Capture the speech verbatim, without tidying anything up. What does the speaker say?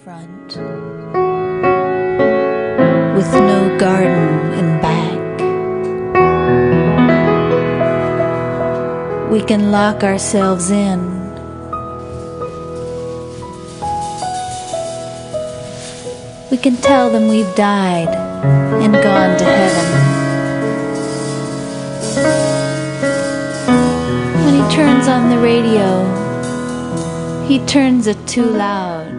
front, with no garden in back. We can lock ourselves in. We can tell them we've died and gone to heaven. When he turns on the radio, he turns it too loud.